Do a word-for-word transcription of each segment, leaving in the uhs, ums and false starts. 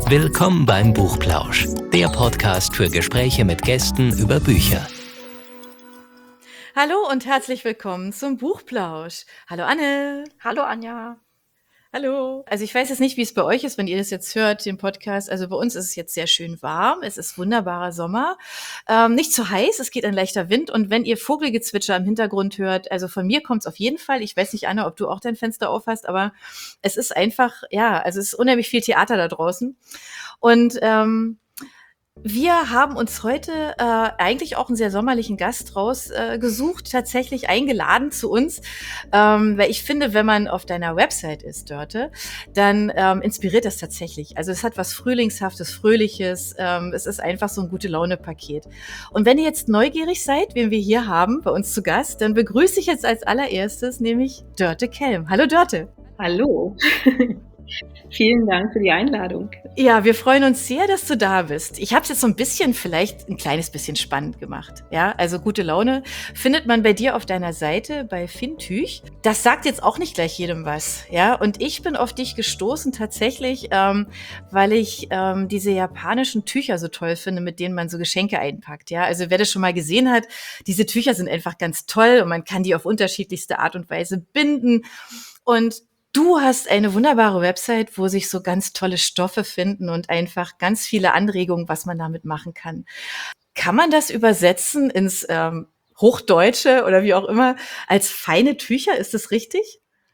Willkommen beim Buchplausch, der Podcast für Gespräche mit Gästen über Bücher. Hallo und herzlich willkommen zum Buchplausch. Hallo Anne. Hallo Anja. Hallo. Also ich weiß jetzt nicht, wie es bei euch ist, wenn ihr das jetzt hört, den Podcast. Also bei uns ist es jetzt sehr schön warm. Es ist wunderbarer Sommer. Ähm, nicht zu heiß, es geht ein leichter Wind. Und wenn ihr Vogelgezwitscher im Hintergrund hört, also von mir kommt es auf jeden Fall. Ich weiß nicht, Anne, ob du auch dein Fenster auf hast, aber es ist einfach, ja, also es ist unheimlich viel Theater da draußen. Und ähm, wir haben uns heute äh, eigentlich auch einen sehr sommerlichen Gast rausgesucht, äh, tatsächlich eingeladen zu uns, ähm, weil ich finde, wenn man auf deiner Website ist, Dörte, dann ähm, inspiriert das tatsächlich. Also es hat was Frühlingshaftes, Fröhliches, ähm, es ist einfach so ein Gute-Laune-Paket. Und wenn ihr jetzt neugierig seid, wen wir hier haben bei uns zu Gast, dann begrüße ich jetzt als allererstes nämlich Dörte Kelm. Hallo Dörte. Hallo. Vielen Dank für die Einladung. Ja, wir freuen uns sehr, dass du da bist. Ich habe es jetzt so ein bisschen, vielleicht ein kleines bisschen spannend gemacht. Ja, also gute Laune findet man bei dir auf deiner Seite bei Fintüch. Das sagt jetzt auch nicht gleich jedem was. Ja, und ich bin auf dich gestoßen tatsächlich, ähm, weil ich ähm, diese japanischen Tücher so toll finde, mit denen man so Geschenke einpackt. Ja, also wer das schon mal gesehen hat, diese Tücher sind einfach ganz toll und man kann die auf unterschiedlichste Art und Weise binden. Und du hast eine wunderbare Website, wo sich so ganz tolle Stoffe finden und einfach ganz viele Anregungen, was man damit machen kann. Kann man das übersetzen ins ähm, Hochdeutsche oder wie auch immer als feine Tücher? Ist das richtig?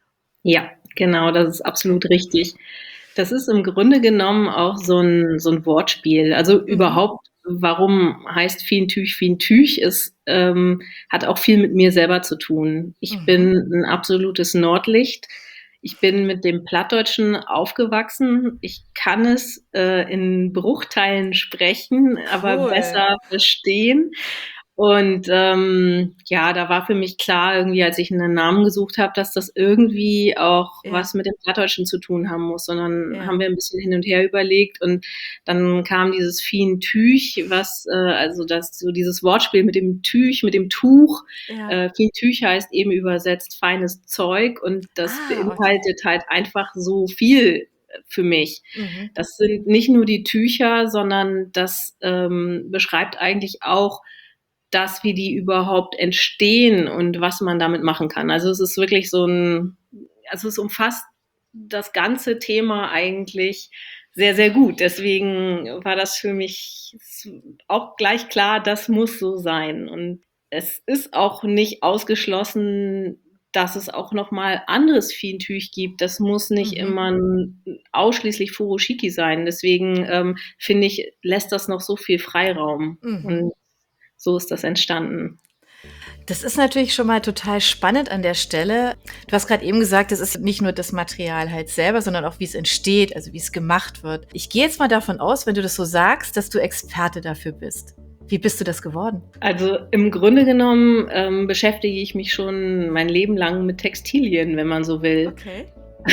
Ja, genau, das ist absolut richtig. Das ist im Grunde genommen auch so ein, so ein Wortspiel. Also mhm. überhaupt, warum heißt Fintüch Fintüch? Es ähm, hat auch viel mit mir selber zu tun. Ich mhm. bin ein absolutes Nordlicht. Ich bin mit dem Plattdeutschen aufgewachsen. Ich kann es äh, in Bruchteilen sprechen, aber Cool. besser verstehen. Und ähm, ja, da war für mich klar, irgendwie, als ich einen Namen gesucht habe, dass das irgendwie auch Ja. was mit dem Plattdeutschen zu tun haben muss. Und dann Ja. haben wir ein bisschen hin und her überlegt und dann kam dieses Fintüch, was, äh, also das so dieses Wortspiel mit dem Tüch, mit dem Tuch. Ja. Äh, Fintüch heißt eben übersetzt feines Zeug und das Ah, beinhaltet halt einfach so viel für mich. Mhm. Das sind nicht nur die Tücher, sondern das ähm, beschreibt eigentlich auch das, wie die überhaupt entstehen und was man damit machen kann. Also es ist wirklich so ein, also es umfasst das ganze Thema eigentlich sehr, sehr gut. Deswegen war das für mich auch gleich klar, das muss so sein. Und es ist auch nicht ausgeschlossen, dass es auch nochmal anderes Fintüch gibt. Das muss nicht mhm. immer ausschließlich Furoshiki sein. Deswegen ähm, finde ich, lässt das noch so viel Freiraum. Mhm. Und so ist das entstanden. Das ist natürlich schon mal total spannend an der Stelle. Du hast gerade eben gesagt, es ist nicht nur das Material halt selber, sondern auch, wie es entsteht, also wie es gemacht wird. Ich gehe jetzt mal davon aus, wenn du das so sagst, dass du Experte dafür bist. Wie bist du das geworden? Also im Grunde genommen ähm, beschäftige ich mich schon mein Leben lang mit Textilien, wenn man so will. Okay.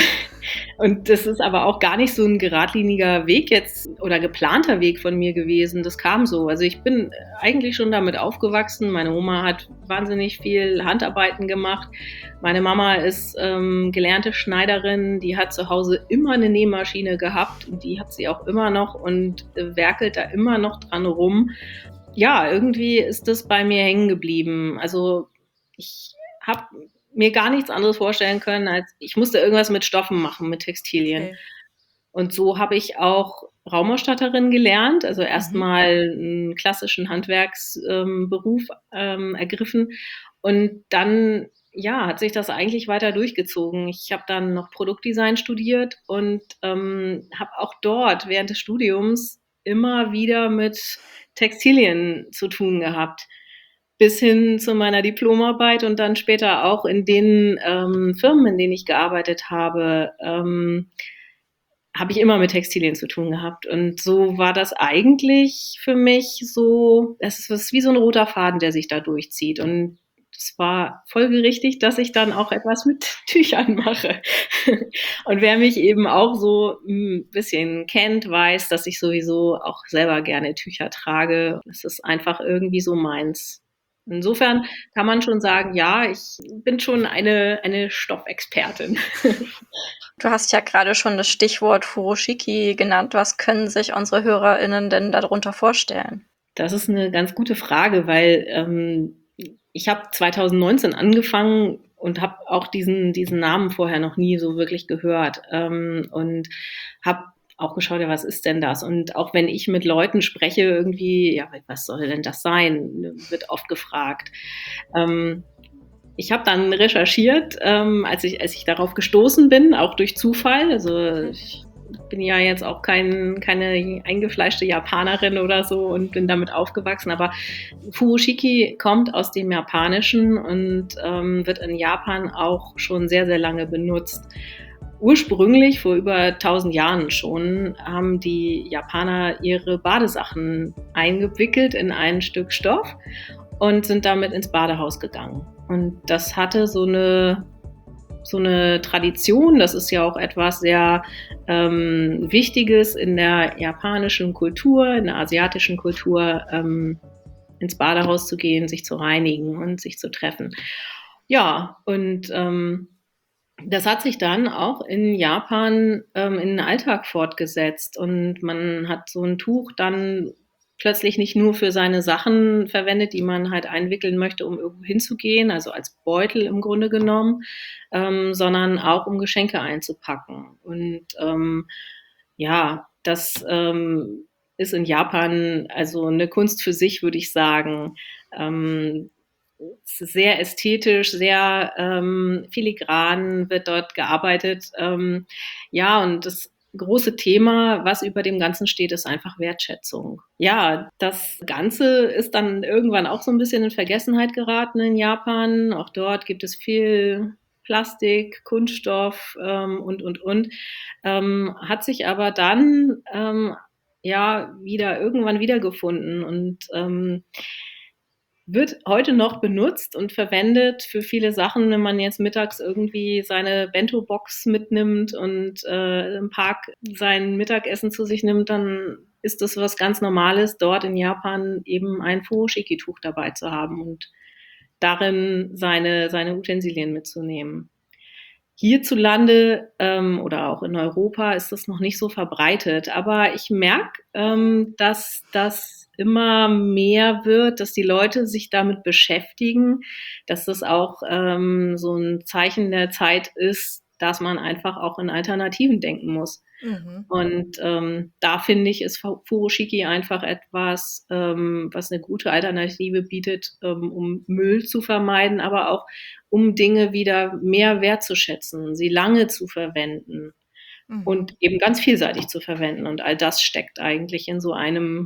Und das ist aber auch gar nicht so ein geradliniger Weg jetzt oder geplanter Weg von mir gewesen. Das kam so. Also ich bin eigentlich schon damit aufgewachsen. Meine Oma hat wahnsinnig viel Handarbeiten gemacht. Meine Mama ist ähm, gelernte Schneiderin. Die hat zu Hause immer eine Nähmaschine gehabt und die hat sie auch immer noch und äh, werkelt da immer noch dran rum. Ja, irgendwie ist das bei mir hängen geblieben. Also ich habe mir gar nichts anderes vorstellen können, als ich musste irgendwas mit Stoffen machen, mit Textilien. Okay. Und so habe ich auch Raumausstatterin gelernt, also erstmal mhm. einen klassischen Handwerksberuf ähm, ergriffen und dann ja, hat sich das eigentlich weiter durchgezogen. Ich habe dann noch Produktdesign studiert und ähm, habe auch dort während des Studiums immer wieder mit Textilien zu tun gehabt. Bis hin zu meiner Diplomarbeit und dann später auch in den ähm, Firmen, in denen ich gearbeitet habe, ähm, habe ich immer mit Textilien zu tun gehabt. Und so war das eigentlich für mich so, es ist wie so ein roter Faden, der sich da durchzieht. Und es war folgerichtig, dass ich dann auch etwas mit Tüchern mache. Und wer mich eben auch so ein bisschen kennt, weiß, dass ich sowieso auch selber gerne Tücher trage. Es ist einfach irgendwie so meins. Insofern kann man schon sagen, ja, ich bin schon eine, eine Stoffexpertin. Du hast ja gerade schon das Stichwort Furoshiki genannt. Was können sich unsere HörerInnen denn darunter vorstellen? Das ist eine ganz gute Frage, weil ähm, ich habe zwanzig neunzehn angefangen und habe auch diesen, diesen Namen vorher noch nie so wirklich gehört ähm, und habe auch geschaut, ja, was ist denn das? Und auch wenn ich mit Leuten spreche, irgendwie, ja, was soll denn das sein? Wird oft gefragt. Ähm, ich habe dann recherchiert, ähm, als ich, als ich darauf gestoßen bin, auch durch Zufall. Also ich bin ja jetzt auch kein, keine eingefleischte Japanerin oder so und bin damit aufgewachsen. Aber Furoshiki kommt aus dem Japanischen und ähm, wird in Japan auch schon sehr, sehr lange benutzt. Ursprünglich, vor über tausend Jahren schon, haben die Japaner ihre Badesachen eingewickelt in ein Stück Stoff und sind damit ins Badehaus gegangen. Und das hatte so eine, so eine Tradition, das ist ja auch etwas sehr ähm, Wichtiges in der japanischen Kultur, in der asiatischen Kultur, ähm, ins Badehaus zu gehen, sich zu reinigen und sich zu treffen. Ja, und ähm, das hat sich dann auch in Japan ähm, in den Alltag fortgesetzt und man hat so ein Tuch dann plötzlich nicht nur für seine Sachen verwendet, die man halt einwickeln möchte, um irgendwo hinzugehen, also als Beutel im Grunde genommen, ähm, sondern auch um Geschenke einzupacken. Und ähm, ja, das ähm, ist in Japan also eine Kunst für sich, würde ich sagen. Ähm, es ist sehr ästhetisch, sehr ähm, filigran wird dort gearbeitet. Ähm, ja, und das große Thema, was über dem Ganzen steht, ist einfach Wertschätzung. Ja, das Ganze ist dann irgendwann auch so ein bisschen in Vergessenheit geraten in Japan. Auch dort gibt es viel Plastik, Kunststoff ähm, und, und, und. Ähm, hat sich aber dann ähm, ja wieder irgendwann wiedergefunden und ähm, wird heute noch benutzt und verwendet für viele Sachen, wenn man jetzt mittags irgendwie seine Bento-Box mitnimmt und äh, im Park sein Mittagessen zu sich nimmt, dann ist das was ganz Normales, dort in Japan eben ein Furoshiki-Tuch dabei zu haben und darin seine, seine Utensilien mitzunehmen. Hierzulande ähm, oder auch in Europa ist das noch nicht so verbreitet, aber ich merke, ähm, dass das immer mehr wird, dass die Leute sich damit beschäftigen, dass das auch ähm, so ein Zeichen der Zeit ist, dass man einfach auch in Alternativen denken muss. Mhm. Und ähm, da finde ich, ist Furoshiki einfach etwas, ähm, was eine gute Alternative bietet, ähm, um Müll zu vermeiden, aber auch um Dinge wieder mehr wertzuschätzen, sie lange zu verwenden mhm. und eben ganz vielseitig zu verwenden. Und all das steckt eigentlich in so einem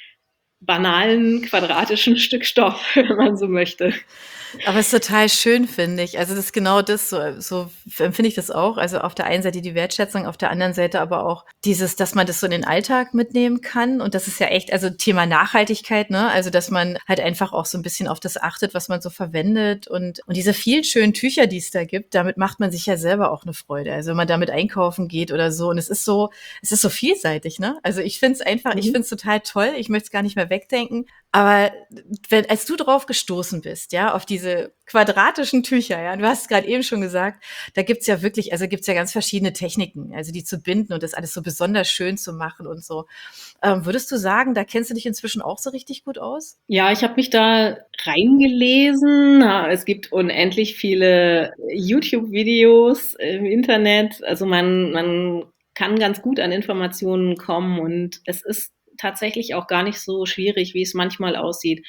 banalen, quadratischen Stück Stoff, wenn man so möchte. Aber es ist total schön, finde ich. Also das ist genau das, so, so empfinde ich das auch. Also auf der einen Seite die Wertschätzung, auf der anderen Seite aber auch dieses, dass man das so in den Alltag mitnehmen kann. Und das ist ja echt, also Thema Nachhaltigkeit, ne? Also dass man halt einfach auch so ein bisschen auf das achtet, was man so verwendet. Und, und diese vielen schönen Tücher, die es da gibt, damit macht man sich ja selber auch eine Freude. Also wenn man damit einkaufen geht oder so. Und es ist so, es ist so vielseitig, ne? Also ich finde es einfach, mhm. ich finde es total toll. Ich möchte es gar nicht mehr wegdenken. Aber wenn, als du drauf gestoßen bist, ja, auf diese quadratischen Tücher, ja, und du hast es gerade eben schon gesagt, da gibt's ja wirklich, also gibt's ja ganz verschiedene Techniken, also die zu binden und das alles so besonders schön zu machen und so. Ähm, würdest du sagen, da kennst du dich inzwischen auch so richtig gut aus? Ja, ich habe mich da reingelesen. Es gibt unendlich viele YouTube-Videos im Internet. Also man, man kann ganz gut an Informationen kommen und es ist tatsächlich auch gar nicht so schwierig, wie es manchmal aussieht.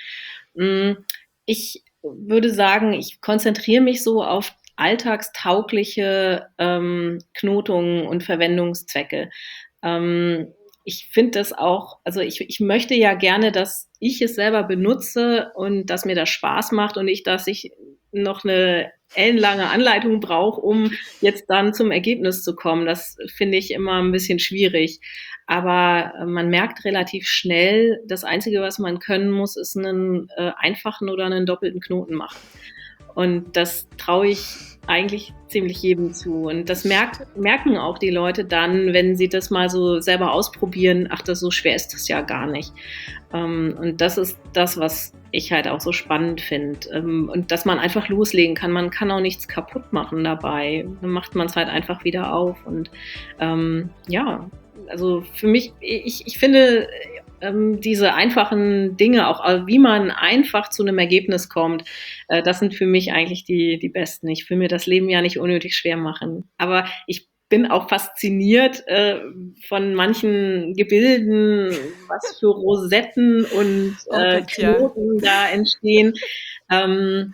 Ich würde sagen, ich konzentriere mich so auf alltagstaugliche ähm, Knotungen und Verwendungszwecke. Ähm, ich finde das auch, also ich, ich möchte ja gerne, dass ich es selber benutze und dass mir das Spaß macht und nicht, dass ich noch eine ellenlange Anleitung brauche, um jetzt dann zum Ergebnis zu kommen. Das finde ich immer ein bisschen schwierig. Aber man merkt relativ schnell, das Einzige, was man können muss, ist einen äh, einfachen oder einen doppelten Knoten machen. Und das traue ich eigentlich ziemlich jedem zu. Und das merkt, merken auch die Leute dann, wenn sie das mal so selber ausprobieren. Ach, das so schwer ist das ja gar nicht. Ähm, und das ist das, was ich halt auch so spannend finde. Ähm, und dass man einfach loslegen kann. Man kann auch nichts kaputt machen dabei. Dann macht man es halt einfach wieder auf. Und ähm, ja, also für mich, ich, ich finde, ähm, diese einfachen Dinge, auch äh, wie man einfach zu einem Ergebnis kommt, äh, das sind für mich eigentlich die, die besten. Ich will mir das Leben ja nicht unnötig schwer machen. Aber ich bin auch fasziniert äh, von manchen Gebilden, was für Rosetten und Oh äh, Gott, ja. Knoten da entstehen. Ähm,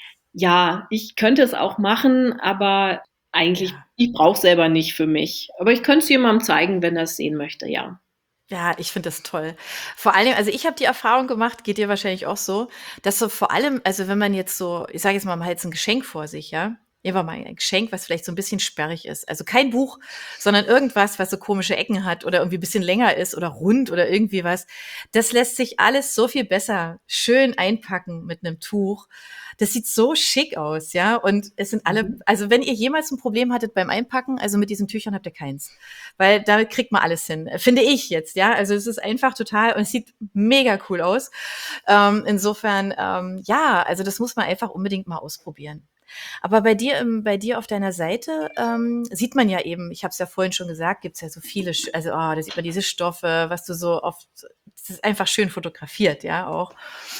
ja, ich könnte es auch machen, aber eigentlich, Ja. ich brauche es selber nicht für mich. Aber ich könnte es jemandem zeigen, wenn er es sehen möchte, ja. Ja, ich finde das toll. Vor allem, also ich habe die Erfahrung gemacht, geht dir wahrscheinlich auch so, dass so vor allem, also wenn man jetzt so, ich sage jetzt mal, man hat jetzt ein Geschenk vor sich, ja. Nehmen wir mal ein Geschenk, was vielleicht so ein bisschen sperrig ist. Also kein Buch, sondern irgendwas, was so komische Ecken hat oder irgendwie ein bisschen länger ist oder rund oder irgendwie was. Das lässt sich alles so viel besser schön einpacken mit einem Tuch. Das sieht so schick aus, ja. Und es sind alle, also wenn ihr jemals ein Problem hattet beim Einpacken, also mit diesen Tüchern habt ihr keins. Weil damit kriegt man alles hin. Finde ich jetzt, ja. Also es ist einfach total, und es sieht mega cool aus. Ähm, insofern, ähm, ja, also das muss man einfach unbedingt mal ausprobieren. Aber bei dir, im, bei dir auf deiner Seite ähm, sieht man ja eben, ich habe es ja vorhin schon gesagt, gibt's ja so viele, Sch- also oh, da sieht man diese Stoffe, was du so oft, das ist einfach schön fotografiert, ja auch.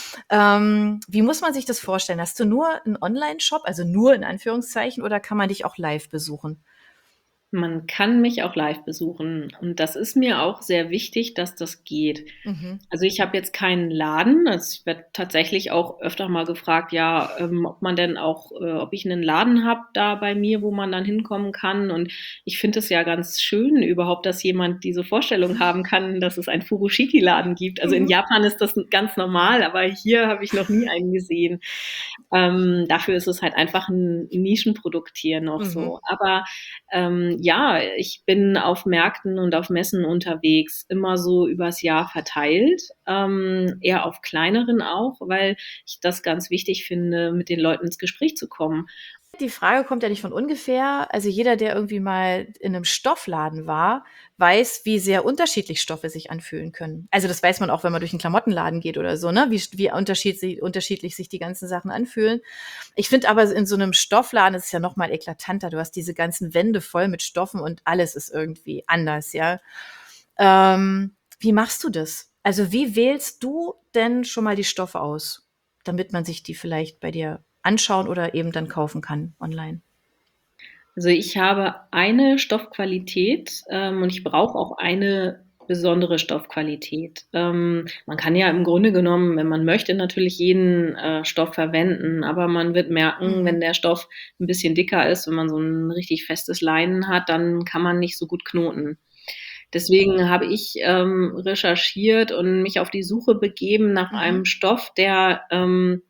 Ähm, wie muss man sich das vorstellen? Hast du nur einen Online-Shop, also nur in Anführungszeichen, oder kann man dich auch live besuchen? Man kann mich auch live besuchen und das ist mir auch sehr wichtig, dass das geht. Mhm. Also ich habe jetzt keinen Laden, also ich werde tatsächlich auch öfter mal gefragt, ja, ähm, ob man denn auch, äh, ob ich einen Laden habe da bei mir, wo man dann hinkommen kann. Und ich finde es ja ganz schön überhaupt, dass jemand diese Vorstellung haben kann, dass es einen Furoshiki-Laden gibt. Also in Mhm. Japan ist das ganz normal, aber hier habe ich noch nie einen gesehen. Ähm, dafür ist es halt einfach ein Nischenprodukt hier noch Mhm. so. Aber ähm, ja, ich bin auf Märkten und auf Messen unterwegs, immer so übers Jahr verteilt, ähm, eher auf kleineren auch, weil ich das ganz wichtig finde, mit den Leuten ins Gespräch zu kommen. Die Frage kommt ja nicht von ungefähr. Also jeder, der irgendwie mal in einem Stoffladen war, weiß, wie sehr unterschiedlich Stoffe sich anfühlen können. Also das weiß man auch, wenn man durch einen Klamottenladen geht oder so, ne? Wie, wie unterschiedlich, unterschiedlich sich die ganzen Sachen anfühlen. Ich finde aber in so einem Stoffladen ist es ja noch mal eklatanter. Du hast diese ganzen Wände voll mit Stoffen und alles ist irgendwie anders, ja. Ähm, wie machst du das? Also wie wählst du denn schon mal die Stoffe aus, damit man sich die vielleicht bei dir anschauen oder eben dann kaufen kann online? Also ich habe eine Stoffqualität ähm, und ich brauche auch eine besondere Stoffqualität. Ähm, man kann ja im Grunde genommen, wenn man möchte, natürlich jeden äh, Stoff verwenden, aber man wird merken, wenn Mhm. der Stoff ein bisschen dicker ist, wenn man so ein richtig festes Leinen hat, dann kann man nicht so gut knoten. Deswegen habe ich ähm, recherchiert und mich auf die Suche begeben nach Mhm. einem Stoff, der ähm,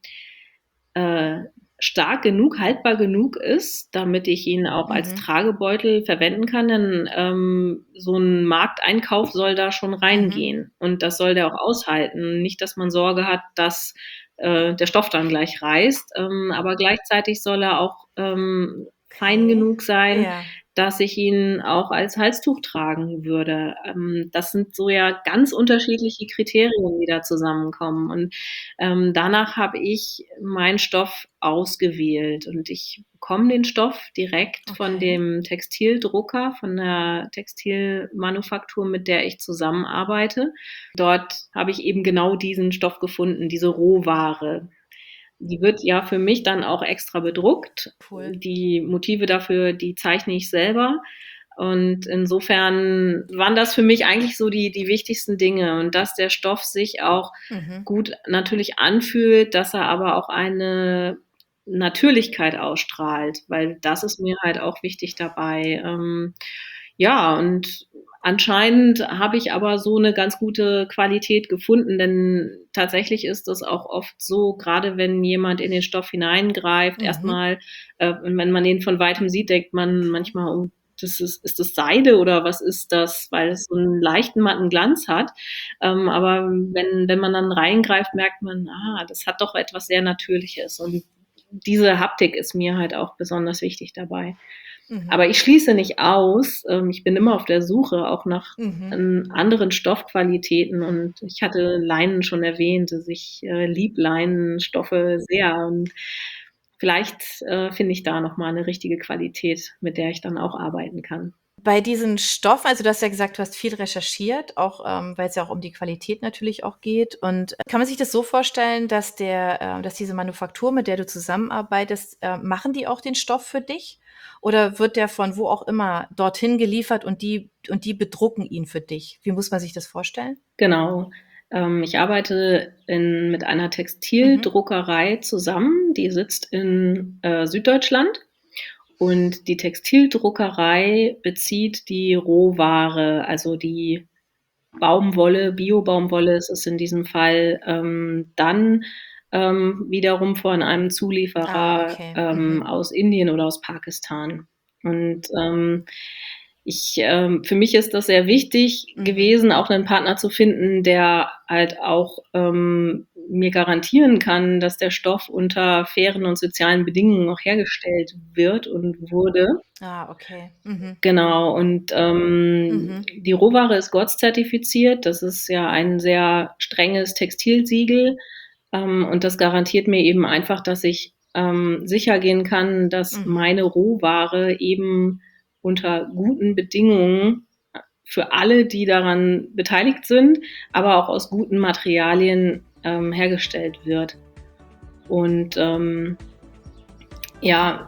äh, stark genug, haltbar genug ist, damit ich ihn auch als Mhm. Tragebeutel verwenden kann, denn ähm, so ein Markteinkauf soll da schon Mhm. reingehen und das soll der auch aushalten. Nicht, dass man Sorge hat, dass äh, der Stoff dann gleich reißt, ähm, aber gleichzeitig soll er auch ähm, fein Okay. genug sein, Ja. dass ich ihn auch als Halstuch tragen würde. Ähm, das sind so ja ganz unterschiedliche Kriterien, die da zusammenkommen. Und ähm, danach habe ich meinen Stoff ausgewählt und ich bekomme den Stoff direkt von Okay. dem Textildrucker, von der Textilmanufaktur, mit der ich zusammenarbeite. Dort habe ich eben genau diesen Stoff gefunden, diese Rohware. Die wird ja für mich dann auch extra bedruckt. Cool. Die Motive dafür, die zeichne ich selber. Und insofern waren das für mich eigentlich so die, die wichtigsten Dinge. Und dass der Stoff sich auch Mhm. gut natürlich anfühlt, dass er aber auch eine Natürlichkeit ausstrahlt, weil das ist mir halt auch wichtig dabei. Ähm, ja, und anscheinend habe ich aber so eine ganz gute Qualität gefunden, denn tatsächlich ist das auch oft so, gerade wenn jemand in den Stoff hineingreift, Mhm. erstmal, äh, wenn man den von Weitem sieht, denkt man manchmal: „Oh, das ist ist das Seide oder was ist das?", weil es so einen leichten matten Glanz hat. Ähm, aber wenn wenn man dann reingreift, merkt man: „Ah, das hat doch etwas sehr Natürliches." Und diese Haptik ist mir halt auch besonders wichtig dabei. Mhm. Aber ich schließe nicht aus, ähm, ich bin immer auf der Suche auch nach Mhm. ähm, anderen Stoffqualitäten und ich hatte Leinen schon erwähnt, dass ich äh, lieb Leinenstoffe sehr und vielleicht äh, finde ich da noch mal 'ne richtige Qualität, mit der ich dann auch arbeiten kann. Bei diesen Stoffen, also du hast ja gesagt, du hast viel recherchiert, auch ähm, weil es ja auch um die Qualität natürlich auch geht. Und äh, kann man sich das so vorstellen, dass der, äh, dass diese Manufaktur, mit der du zusammenarbeitest, äh, machen die auch den Stoff für dich? Oder wird der von wo auch immer dorthin geliefert und die und die bedrucken ihn für dich? Wie muss man sich das vorstellen? Genau. Ähm, ich arbeite in mit einer Mhm. Textildruckerei zusammen, die sitzt in, äh, Süddeutschland und die Textildruckerei bezieht die Rohware, also die Baumwolle, Bio-Baumwolle ist es in diesem Fall, ähm, dann, ähm, wiederum von einem Ah, Zulieferer, okay. ähm, Mhm. aus Indien oder aus Pakistan. Und, ähm, ich ähm, für mich ist das sehr wichtig Mhm. gewesen, auch 'nen Partner zu finden, der halt auch, ähm, mir garantieren kann, dass der Stoff unter fairen und sozialen Bedingungen auch hergestellt wird und wurde. Ah, okay. Mhm. Genau, und, ähm, Mhm. die Rohware ist GOTS-zertifiziert. Das ist ja ein sehr strenges Textilsiegel, ähm, und das garantiert mir eben einfach, dass ich, ähm, sicher gehen kann, dass Mhm. meine Rohware eben unter guten Bedingungen für alle, die daran beteiligt sind, aber auch aus guten Materialien, ähm, hergestellt wird. Und, ähm, ja,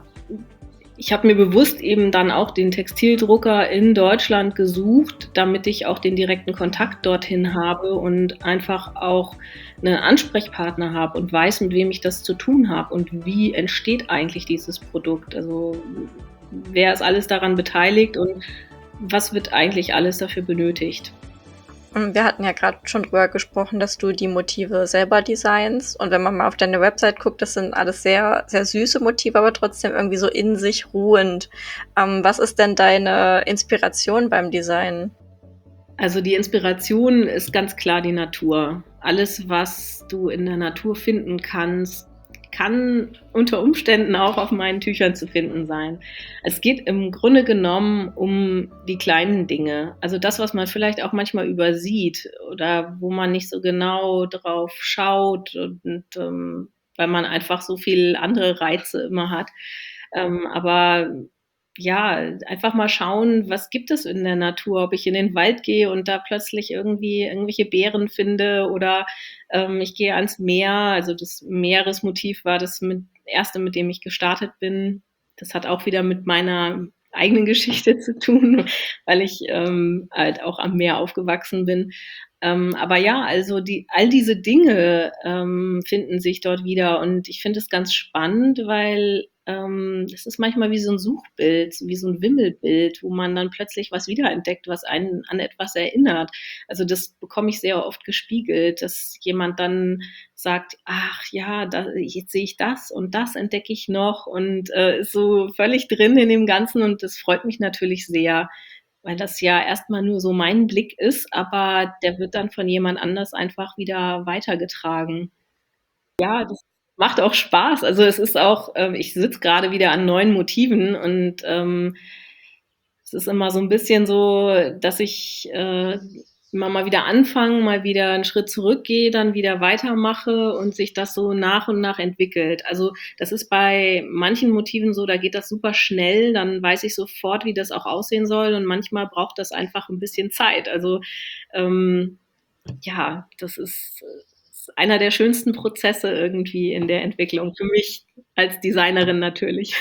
ich habe mir bewusst eben dann auch den Textildrucker in Deutschland gesucht, damit ich auch den direkten Mhm. Kontakt dorthin habe und einfach auch 'nen Ansprechpartner habe und weiß, mit wem ich das zu tun habe und wie entsteht eigentlich dieses Produkt. Also, wer ist alles daran beteiligt und was wird eigentlich alles dafür benötigt? Hm, wir hatten ja grad schon drüber gesprochen, dass du die Motive selber designst. Und wenn man mal auf deine Website guckt, das sind alles sehr, sehr süße Motive, aber trotzdem irgendwie so in sich ruhend. Ähm, was ist denn deine Inspiration beim Designen? Also, die Inspiration ist ganz klar die Natur. Alles, was du in der Natur finden kannst, kann unter Umständen auch auf meinen Tüchern zu finden sein. Es geht im Grunde genommen um die kleinen Dinge. Also, das, was man vielleicht auch manchmal übersieht oder wo man nicht so genau drauf schaut und, ähm, weil man einfach so viel andere Reize immer hat. Ähm, aber ja, einfach mal schauen, was gibt es in der Natur? Ob ich in den Wald gehe und da plötzlich irgendwie irgendwelche Beeren finde oder, ähm, ich gehe ans Meer. Also, das Meeresmotiv war das mit erste, mit dem ich gestartet bin. Das hat auch wieder mit meiner eigenen Geschichte zu tun, weil ich, ähm, halt auch am Meer aufgewachsen bin. Ähm, aber ja, also die all diese Dinge, ähm, finden sich dort wieder und ich finde es ganz spannend, weil, ähm, es ist manchmal wie so 'n Suchbild, wie so 'n Wimmelbild, wo man dann plötzlich was wiederentdeckt, was einen an etwas erinnert. Also, das bekomme ich sehr oft gespiegelt, dass jemand dann sagt: „Ach ja, da jetzt sehe ich das und das entdecke ich noch“ und, äh, ist so völlig drin in dem Ganzen und das freut mich natürlich sehr, weil das ja erst mal nur so mein Blick ist, aber der wird dann von jemand anders einfach wieder weitergetragen. Ja, das macht auch Spaß. Also, es ist auch ähm, ich sitze grade wieder an neuen Motiven und, ähm es ist immer so 'n bisschen so, dass ich, äh, immer mal wieder anfange, mal wieder 'n Schritt zurückgehe, dann wieder weitermache und sich das so nach und nach entwickelt. Also, das ist bei manchen Motiven so, da geht das super schnell, dann weiß ich sofort, wie das auch aussehen soll und manchmal braucht das einfach 'n bisschen Zeit. Also, ähm, ja, das ist ist einer der schönsten Prozesse irgendwie in der Entwicklung für mich als Designerin natürlich.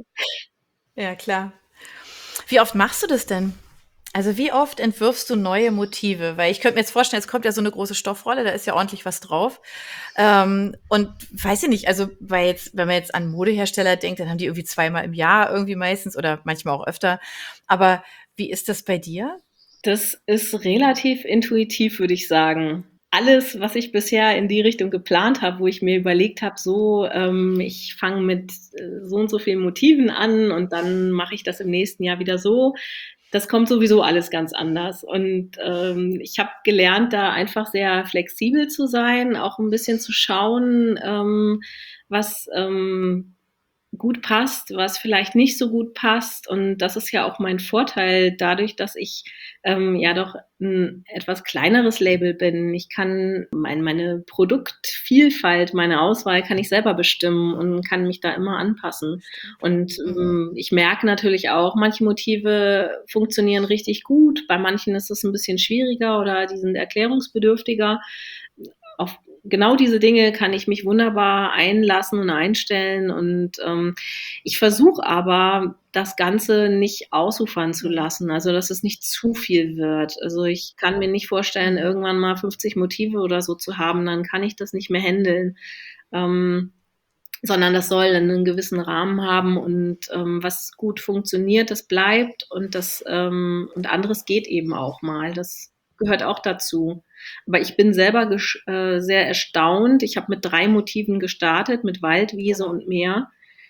Ja, klar. Wie oft machst du das denn? Also, wie oft entwirfst du neue Motive? Weil ich könnte mir jetzt vorstellen, es kommt ja so 'ne große Stoffrolle, da ist ja ordentlich was drauf. Ähm, und weiß ich nicht, also, weil jetzt wenn man jetzt an Modehersteller denkt, dann haben die irgendwie zweimal im Jahr irgendwie meistens oder manchmal auch öfter. Aber wie ist das bei dir? Das ist relativ intuitiv, würde ich sagen. Alles, was ich bisher in die Richtung geplant habe, wo ich mir überlegt habe, so, ähm, ich fange mit, äh, so und so vielen Motiven an und dann mache ich das im nächsten Jahr wieder so. das kommt sowieso alles ganz anders. Und ähm, ich habe gelernt, da einfach sehr flexibel zu sein, auch ein bisschen zu schauen, ähm, was ähm, gut passt, was vielleicht nicht so gut passt. Und das ist ja auch mein Vorteil dadurch, dass ich ähm, ja doch ein etwas kleineres Label bin. Ich kann mein, meine Produktvielfalt, meine Auswahl kann ich selber bestimmen und kann mich da immer anpassen. Und ähm, ich merke natürlich auch, manche Motive funktionieren richtig gut. Bei manchen ist es ein bisschen schwieriger oder die sind erklärungsbedürftiger. Auf genau diese Dinge kann ich mich wunderbar einlassen und einstellen. Und ähm, ich versuche aber, das Ganze nicht ausufern zu lassen, also dass es nicht zu viel wird. Also ich kann mir nicht vorstellen, irgendwann mal fünfzig Motive oder so zu haben, dann kann ich das nicht mehr handeln. Ähm, sondern das soll einen gewissen Rahmen haben und ähm, was gut funktioniert, das bleibt und das ähm, und anderes geht eben auch mal. Das gehört auch dazu. Aber ich bin selber gesch- äh, sehr erstaunt. Ich habe mit drei Motiven gestartet, mit Wald, Wiese und Meer.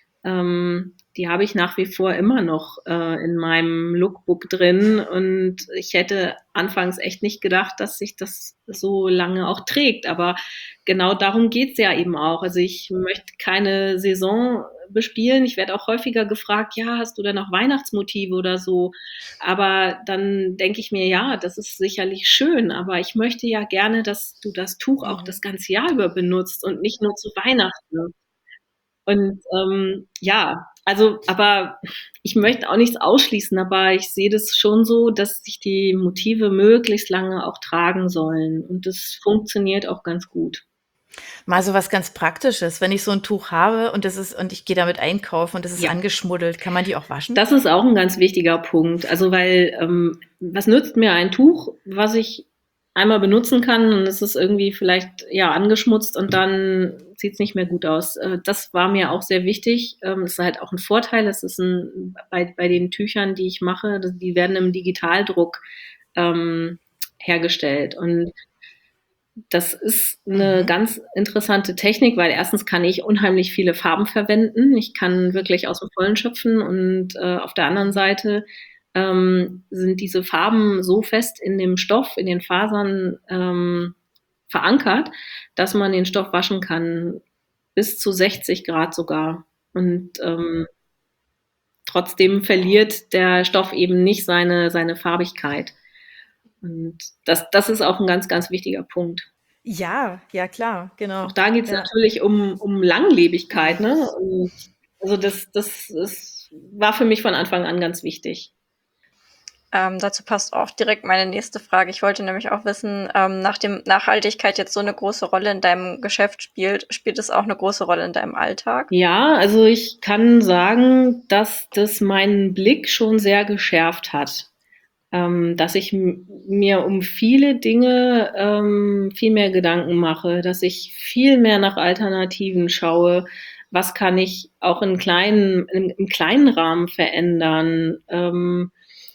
Ähm, die habe ich nach wie vor immer noch äh, in meinem Lookbook drin und ich hätte anfangs echt nicht gedacht, dass sich das so lange auch trägt. Aber genau darum geht's ja eben auch. Also ich möchte keine Saison bespielen. Ich werde auch häufiger gefragt, ja, hast du denn noch Weihnachtsmotive oder so? Aber dann denke ich mir, ja, das ist sicherlich schön, aber ich möchte ja gerne, dass du das Tuch auch das ganze Jahr über benutzt und nicht nur zu Weihnachten. Und ähm, ja, also, aber ich möchte auch nichts ausschließen, aber ich sehe das schon so, dass sich die Motive möglichst lange auch tragen sollen. Und das funktioniert auch ganz gut. Mal so was ganz Praktisches, wenn ich so ein Tuch habe und das ist und ich gehe damit einkaufen und das ist Ja. angeschmuddelt, kann man die auch waschen? Das ist auch ein ganz wichtiger Punkt. Also, weil ähm, was nützt mir ein Tuch, was ich einmal benutzen kann und es ist irgendwie vielleicht ja angeschmutzt und dann sieht es nicht mehr gut aus. Äh, das war mir auch sehr wichtig. Ähm, das ist halt auch ein Vorteil. Es ist ein, bei, bei den Tüchern, die ich mache, das- die werden im Digitaldruck ähm, hergestellt. Und das ist eine Mhm. ganz interessante Technik, weil erstens kann ich unheimlich viele Farben verwenden. Ich kann wirklich aus dem Vollen schöpfen und äh, auf der anderen Seite ähm, sind diese Farben so fest in dem Stoff, in den Fasern ähm, verankert, dass man den Stoff waschen kann, bis zu sechzig Grad sogar. Und ähm, trotzdem verliert der Stoff eben nicht seine, seine Farbigkeit. Und das, das ist auch ein ganz, ganz wichtiger Punkt. Ja, ja klar, Auch genau. da geht es Ja. natürlich um, um Langlebigkeit, ne? Und also das, das, das war für mich von Anfang an ganz wichtig. Ähm, dazu passt auch direkt meine nächste Frage. Ich wollte nämlich auch wissen, ähm, nachdem Nachhaltigkeit jetzt so eine große Rolle in deinem Geschäft spielt, spielt es auch eine große Rolle in deinem Alltag? Ja, also ich kann sagen, dass das meinen Blick schon sehr geschärft hat. Ähm, dass ich m- mir um viele Dinge ähm, viel mehr Gedanken mache, dass ich viel mehr nach Alternativen schaue. Was kann ich auch in kleinen, im, im kleinen Rahmen verändern? Ähm,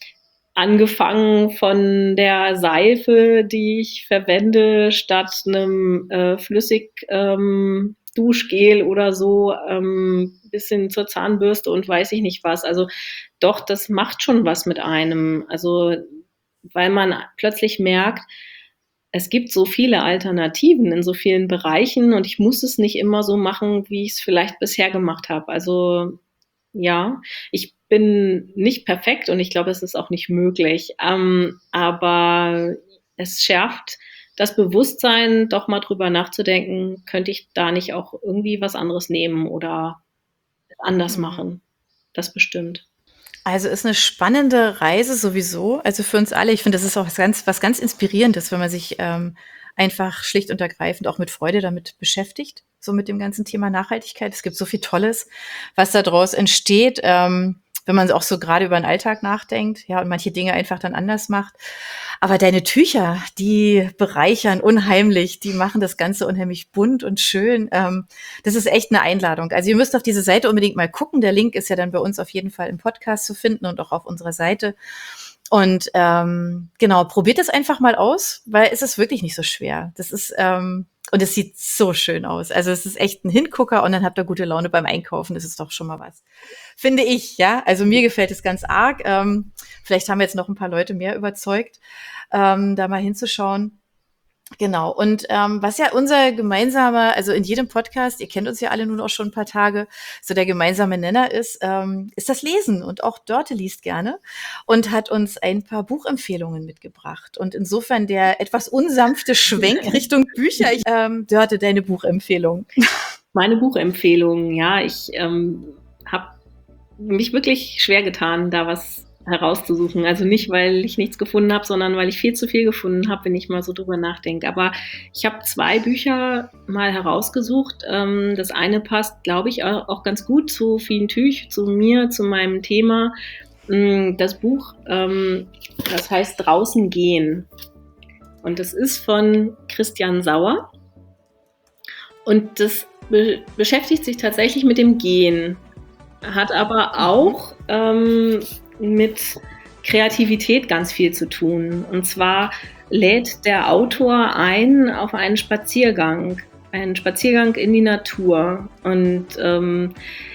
angefangen von der Seife, die ich verwende, statt einem äh, flüssig ähm, Duschgel oder so, ähm, bis hin zur Zahnbürste und weiß ich nicht was. Also doch, das macht schon was mit einem. Also weil man plötzlich merkt, es gibt so viele Alternativen in so vielen Bereichen und ich muss es nicht immer so machen, wie ich es vielleicht bisher gemacht habe. Also ja, ich bin nicht perfekt und ich glaube, es ist auch nicht möglich. Ähm, aber es schärft das Bewusstsein, doch mal drüber nachzudenken, könnte ich da nicht auch irgendwie was anderes nehmen oder anders Mhm. machen. Das bestimmt. Also ist eine spannende Reise sowieso, also für uns alle. Ich finde, das ist auch was ganz, was ganz Inspirierendes, wenn man sich ähm, einfach schlicht und ergreifend auch mit Freude damit beschäftigt, so mit dem ganzen Thema Nachhaltigkeit. Es gibt so viel Tolles, was da draus entsteht, ähm, wenn man auch so gerade über den Alltag nachdenkt, ja, und manche Dinge einfach dann anders macht. Aber deine Tücher, die bereichern unheimlich, die machen das Ganze unheimlich bunt und schön. Ähm, das ist echt eine Einladung. Also ihr müsst auf diese Seite unbedingt mal gucken. Der Link ist ja dann bei uns auf jeden Fall im Podcast zu finden und auch auf unserer Seite. Und ähm, genau, probiert es einfach mal aus, weil es ist wirklich nicht so schwer. Das ist, ähm, und es sieht so schön aus. Also es ist echt ein Hingucker und dann habt ihr gute Laune beim Einkaufen. Das ist doch schon mal was. Finde ich, ja. Also mir gefällt es ganz arg. Ähm, vielleicht haben wir jetzt noch ein paar Leute mehr überzeugt, ähm, da mal hinzuschauen. Genau. Und ähm, was ja unser gemeinsamer, also in jedem Podcast, ihr kennt uns ja alle nun auch schon ein paar Tage, so der gemeinsame Nenner ist, ähm, ist das Lesen. Und auch Dörte liest gerne und hat uns ein paar Buchempfehlungen mitgebracht. Und insofern der etwas unsanfte Schwenk Richtung Bücher. Ich, ähm, Dörte, deine Buchempfehlung. Meine Buchempfehlung, ja, ich ähm, habe mich wirklich schwer getan, da was herauszusuchen. Also nicht, weil ich nichts gefunden habe, sondern weil ich viel zu viel gefunden habe, wenn ich mal so drüber nachdenke. Aber ich habe zwei Bücher mal herausgesucht. Das eine passt, glaube ich, auch ganz gut zu Fien Tüch, zu mir, zu meinem Thema. Das Buch, das heißt Draußen gehen. Und das ist von Christian Sauer. Und das be- beschäftigt sich tatsächlich mit dem Gehen. Hat aber auch ähm, mit Kreativität ganz viel zu tun. Und zwar lädt der Autor ein auf einen Spaziergang, einen Spaziergang in die Natur. Und ähm,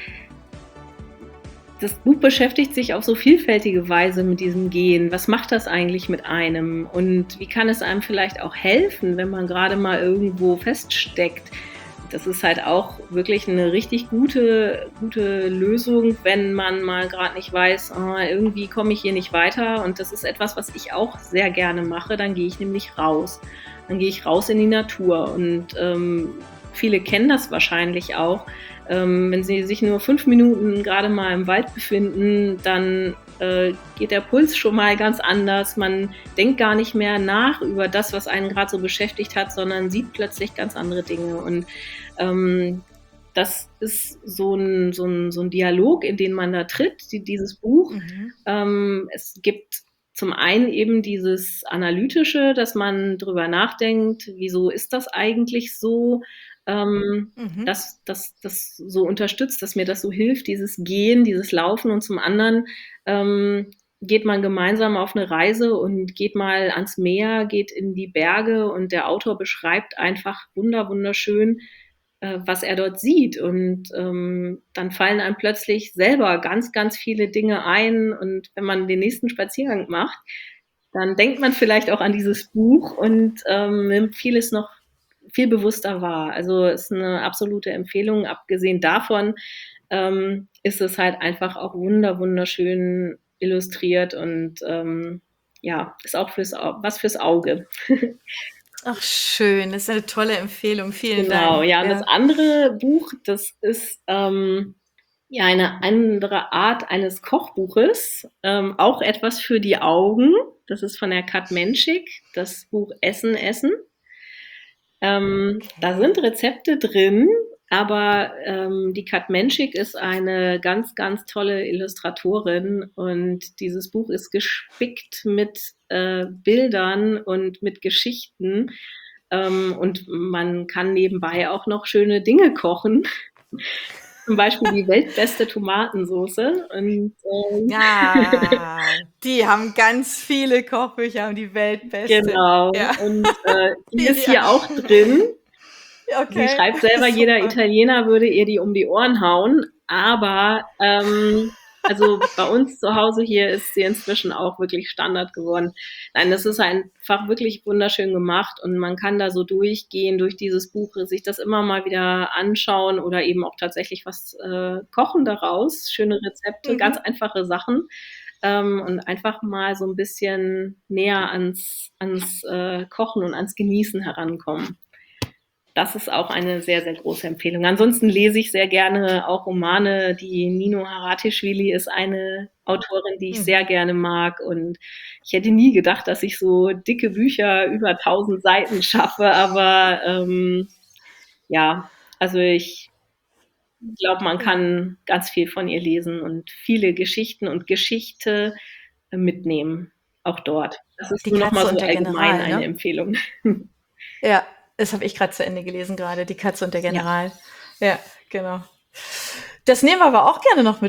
das Buch beschäftigt sich auf so vielfältige Weise mit diesem Gehen. Was macht das eigentlich mit einem? Und wie kann es einem vielleicht auch helfen, wenn man gerade mal irgendwo feststeckt? Das ist halt auch wirklich eine richtig gute, gute Lösung, wenn man mal gerade nicht weiß, oh, irgendwie komme ich hier nicht weiter. Und das ist etwas, was ich auch sehr gerne mache. Dann gehe ich nämlich raus. Dann gehe ich raus in die Natur. Und ähm, viele kennen das wahrscheinlich auch. Ähm, wenn sie sich nur fünf Minuten gerade mal im Wald befinden, dann äh, geht der Puls schon mal ganz anders. Man denkt gar nicht mehr nach über das, was einen gerade so beschäftigt hat, sondern sieht plötzlich ganz andere Dinge. Und ähm, das ist so ein, so, ein, so ein Dialog, in den man da tritt, die, dieses Buch. Mhm. Ähm, es gibt zum einen eben dieses Analytische, dass man drüber nachdenkt, wieso ist das eigentlich so? Ähm, mhm. dass das das so unterstützt, dass mir das so hilft, dieses Gehen, dieses Laufen. Und zum anderen ähm, geht man gemeinsam auf eine Reise und geht mal ans Meer, geht in die Berge und der Autor beschreibt einfach wunder wunderschön, äh, was er dort sieht. Und ähm, dann fallen einem plötzlich selber ganz, ganz viele Dinge ein. Und wenn man den nächsten Spaziergang macht, dann denkt man vielleicht auch an dieses Buch und ähm, nimmt vieles noch viel bewusster wahr. Also ist eine absolute Empfehlung. Abgesehen davon ähm, ist es halt einfach auch wunder wunderschön illustriert und ähm, ja, ist auch fürs was fürs Auge. Ach schön, das ist eine tolle Empfehlung. Vielen genau, Dank. Genau, ja. Und ja. Das andere Buch, das ist ähm, ja eine andere Art eines Kochbuches, ähm, auch etwas für die Augen. Das ist von der Kat Menschik, das Buch Essen, Essen. Ähm, okay. Da sind Rezepte drin, aber ähm, die Kat Menschik ist eine ganz, ganz tolle Illustratorin und dieses Buch ist gespickt mit äh, Bildern und mit Geschichten ähm, und man kann nebenbei auch noch schöne Dinge kochen. Zum Beispiel die weltbeste Tomatensoße. Und, ähm, ja, die haben ganz viele Kochbücher und die weltbeste. Genau. Ja. Und äh, die ist ja. hier auch drin. Okay. Sie schreibt selber, jeder Italiener würde ihr die um die Ohren hauen. Aber ähm, also bei uns zu Hause hier ist sie inzwischen auch wirklich Standard geworden. Nein, das ist einfach wirklich wunderschön gemacht und man kann da so durchgehen durch dieses Buch, sich das immer mal wieder anschauen oder eben auch tatsächlich was äh, kochen daraus. Schöne Rezepte, mhm. ganz einfache Sachen ähm, und einfach mal so ein bisschen näher ans, ans äh, Kochen und ans Genießen herankommen. Das ist auch eine sehr, sehr große Empfehlung. Ansonsten lese ich sehr gerne auch Romane. Die Nino Haratischvili ist eine Autorin, die ich mhm. sehr gerne mag. Und ich hätte nie gedacht, dass ich so dicke Bücher über tausend Seiten schaffe. Aber ähm, ja, also ich glaube, man kann ganz viel von ihr lesen und viele Geschichten und Geschichte mitnehmen. Auch dort. Das ist die nur nochmal so allgemein General, ne? Eine Empfehlung. Ja. Das habe ich gerade zu Ende gelesen gerade, Die Katze und der General. Ja, ja genau. Das nehmen wir aber auch gerne noch mit auf.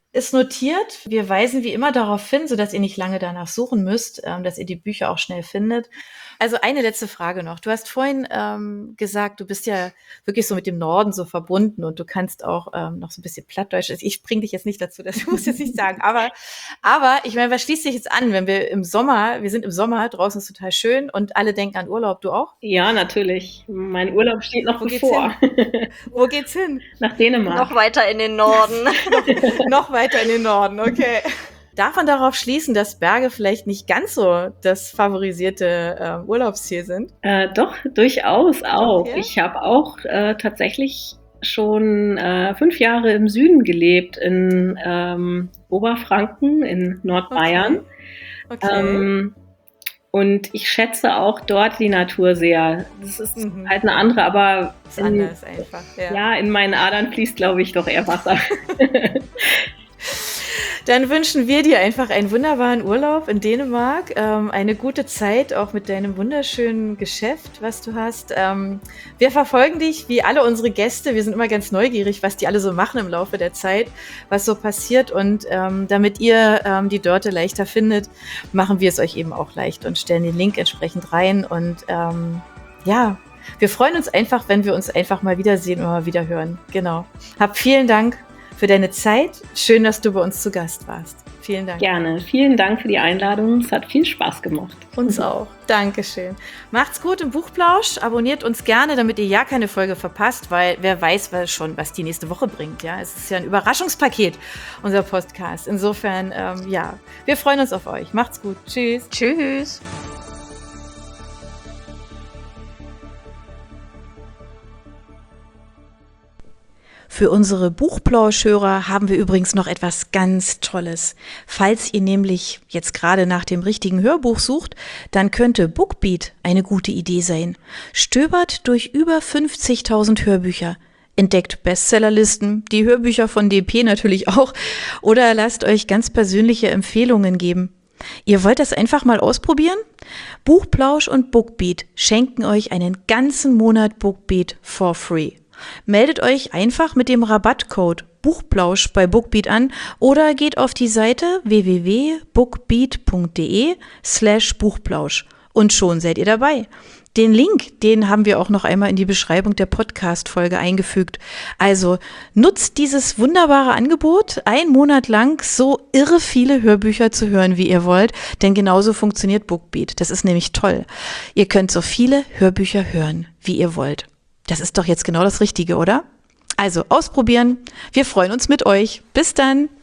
ist notiert. Wir weisen wie immer darauf hin, sodass ihr nicht lange danach suchen müsst, ähm, dass ihr die Bücher auch schnell findet. Also eine letzte Frage noch. Du hast vorhin ähm, gesagt, du bist ja wirklich so mit dem Norden so verbunden und du kannst auch ähm, noch so ein bisschen Plattdeutsch. Ich bringe dich jetzt nicht dazu, das muss ich jetzt nicht sagen. Aber, aber ich meine, was schließt sich jetzt an, wenn wir im Sommer, wir sind im Sommer, draußen ist total schön und alle denken an Urlaub, du auch? Ja, natürlich. Mein Urlaub steht noch Wo geht's bevor. hin? Wo geht's hin? Nach Dänemark. Noch weiter in den Norden. noch, noch weiter in den Norden, okay. Darf man darauf schließen, dass Berge vielleicht nicht ganz so das favorisierte äh, Urlaubsziel sind? Äh, doch, durchaus auch. Okay. Ich habe auch äh, tatsächlich schon äh, fünf Jahre im Süden gelebt, in ähm, Oberfranken, in Nordbayern. Okay. Okay. Ähm, und ich schätze auch dort die Natur sehr. Das ist Mhm. halt eine andere, aber ist in, anders einfach. Ja. ja, in meinen Adern fließt, glaube ich, doch eher Wasser. Dann wünschen wir dir einfach einen wunderbaren Urlaub in Dänemark, ähm, eine gute Zeit auch mit deinem wunderschönen Geschäft, was du hast. Ähm, wir verfolgen dich wie alle unsere Gäste. Wir sind immer ganz neugierig, was die alle so machen im Laufe der Zeit, was so passiert. Und ähm, damit ihr ähm, die Dörte leichter findet, machen wir es euch eben auch leicht und stellen den Link entsprechend rein. Und ähm, ja, wir freuen uns einfach, wenn wir uns einfach mal wiedersehen oder mal wieder hören. Genau. Hab vielen Dank für deine Zeit. Schön, dass du bei uns zu Gast warst. Vielen Dank. Gerne. Vielen Dank für die Einladung. Es hat viel Spaß gemacht. Uns auch. Dankeschön. Macht's gut im Buchplausch. Abonniert uns gerne, damit ihr ja keine Folge verpasst, weil wer weiß was schon, was die nächste Woche bringt. Ja, es ist ja ein Überraschungspaket, unser Podcast. Insofern, ähm, ja, wir freuen uns auf euch. Macht's gut. Tschüss. Tschüss. Für unsere Buchplauschhörer haben wir übrigens noch etwas ganz Tolles. Falls ihr nämlich jetzt gerade nach dem richtigen Hörbuch sucht, dann könnte Bookbeat eine gute Idee sein. Stöbert durch über fünfzigtausend Hörbücher. Entdeckt Bestsellerlisten, die Hörbücher von D P natürlich auch, oder lasst euch ganz persönliche Empfehlungen geben. Ihr wollt das einfach mal ausprobieren? Buchplausch und Bookbeat schenken euch einen ganzen Monat Bookbeat for free. Meldet euch einfach mit dem Rabattcode Buchplausch bei Bookbeat an oder geht auf die Seite w w w punkt bookbeat punkt de slash Buchplausch und schon seid ihr dabei. Den Link, den haben wir auch noch einmal in die Beschreibung der Podcast-Folge eingefügt. Also nutzt dieses wunderbare Angebot, einen Monat lang so irre viele Hörbücher zu hören, wie ihr wollt, denn genauso funktioniert Bookbeat. Das ist nämlich toll. Ihr könnt so viele Hörbücher hören, wie ihr wollt. Das ist doch jetzt genau das Richtige, oder? Also ausprobieren. Wir freuen uns mit euch. Bis dann.